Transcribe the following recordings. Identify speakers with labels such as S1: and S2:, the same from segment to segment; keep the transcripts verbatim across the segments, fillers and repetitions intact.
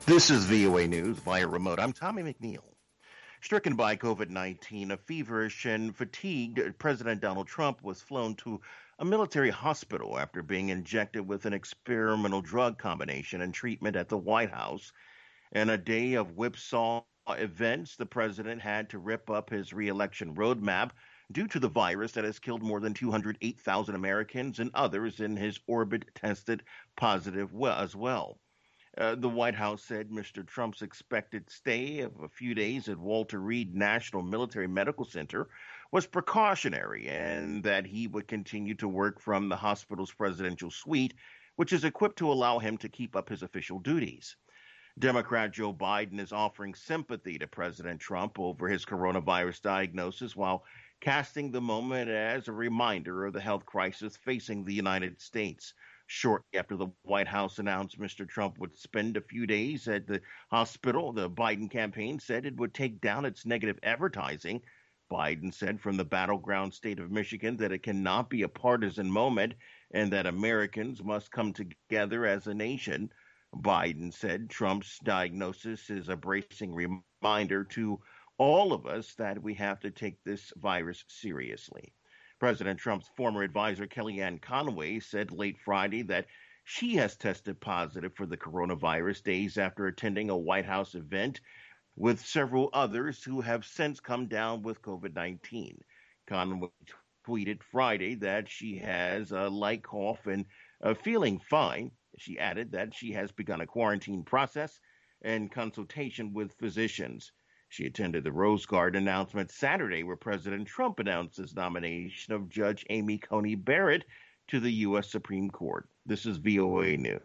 S1: This is V O A News via remote. I'm Tommy McNeil. Stricken by COVID nineteen, a feverish and fatigued President Donald Trump was flown to a military hospital after being injected with an experimental drug combination and treatment at the White House. In a day of whipsaw events, the president had to rip up his reelection roadmap due to the virus that has killed more than two hundred eight thousand Americans and others in his orbit tested positive as well. Uh, the White House said Mister Trump's expected stay of a few days at Walter Reed National Military Medical Center was precautionary and that he would continue to work from the hospital's presidential suite, which is equipped to allow him to keep up his official duties. Democrat Joe Biden is offering sympathy to President Trump over his coronavirus diagnosis while casting the moment as a reminder of the health crisis facing the United States. Shortly after the White House announced Mister Trump would spend a few days at the hospital, the Biden campaign said it would take down its negative advertising. Biden said from the battleground state of Michigan that it cannot be a partisan moment and that Americans must come together as a nation. Biden said Trump's diagnosis is a bracing reminder to all of us that we have to take this virus seriously. President Trump's former advisor, Kellyanne Conway, said late Friday that she has tested positive for the coronavirus days after attending a White House event with several others who have since come down with COVID nineteen. Conway tweeted Friday that she has a light cough and uh, feeling fine. She added that she has begun a quarantine process and consultation with physicians. She attended the Rose Garden announcement Saturday, where President Trump announced his nomination of Judge Amy Coney Barrett to the U S Supreme Court. This is V O A News.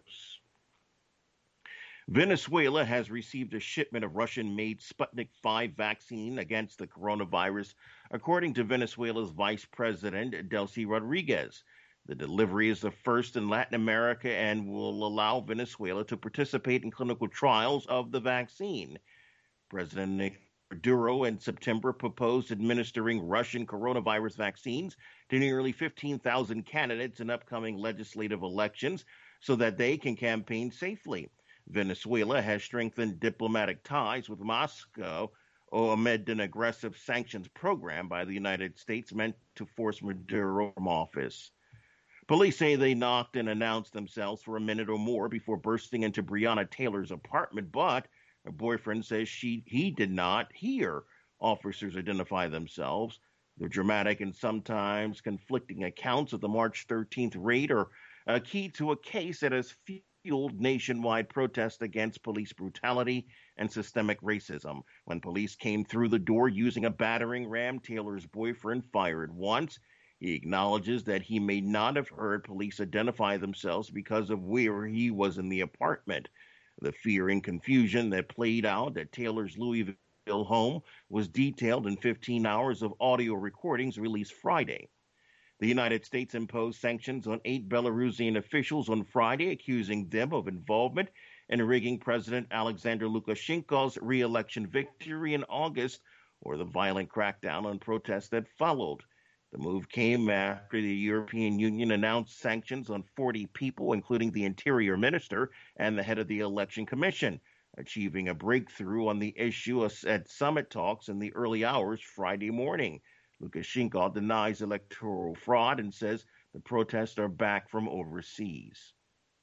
S1: Venezuela has received a shipment of Russian-made Sputnik five vaccine against the coronavirus, according to Venezuela's Vice President, Delcy Rodriguez. The delivery is the first in Latin America and will allow Venezuela to participate in clinical trials of the vaccine. President Maduro in September proposed administering Russian coronavirus vaccines to nearly fifteen thousand candidates in upcoming legislative elections so that they can campaign safely. Venezuela has strengthened diplomatic ties with Moscow amid an aggressive sanctions program by the United States meant to force Maduro from office. Police say they knocked and announced themselves for a minute or more before bursting into Breonna Taylor's apartment, but her boyfriend says she he did not hear officers identify themselves. The dramatic and sometimes conflicting accounts of the March thirteenth raid are a key to a case that has fueled nationwide protests against police brutality and systemic racism. When police came through the door using a battering ram, Taylor's boyfriend fired once. He acknowledges that he may not have heard police identify themselves because of where he was in the apartment. The fear and confusion that played out at Taylor's Louisville home was detailed in fifteen hours of audio recordings released Friday. The United States imposed sanctions on eight Belarusian officials on Friday, accusing them of involvement in rigging President Alexander Lukashenko's re-election victory in August or the violent crackdown on protests that followed. The move came after the European Union announced sanctions on forty people, including the Interior Minister and the head of the Election Commission, achieving a breakthrough on the issue at summit talks in the early hours Friday morning. Lukashenko denies electoral fraud and says the protests are back from overseas.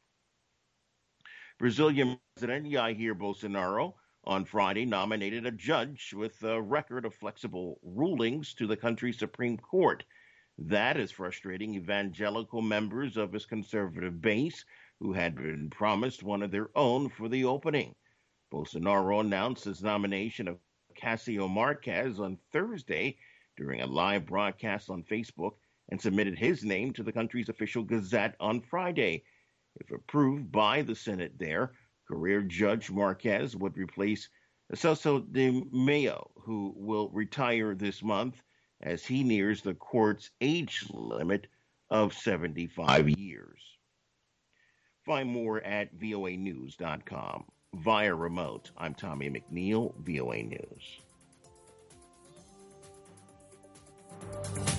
S1: Brazilian President Jair Bolsonaro on Friday nominated a judge with a record of flexible rulings to the country's Supreme Court. That is frustrating evangelical members of his conservative base who had been promised one of their own for the opening. Bolsonaro announced his nomination of Cassio Marquez on Thursday during a live broadcast on Facebook and submitted his name to the country's official gazette on Friday. If approved by the Senate there, career Judge Marquez would replace Celso de Mello, who will retire this month as he nears the court's age limit of seventy-five years. Find more at V O A news dot com. Via remote, I'm Tommy McNeil, V O A News.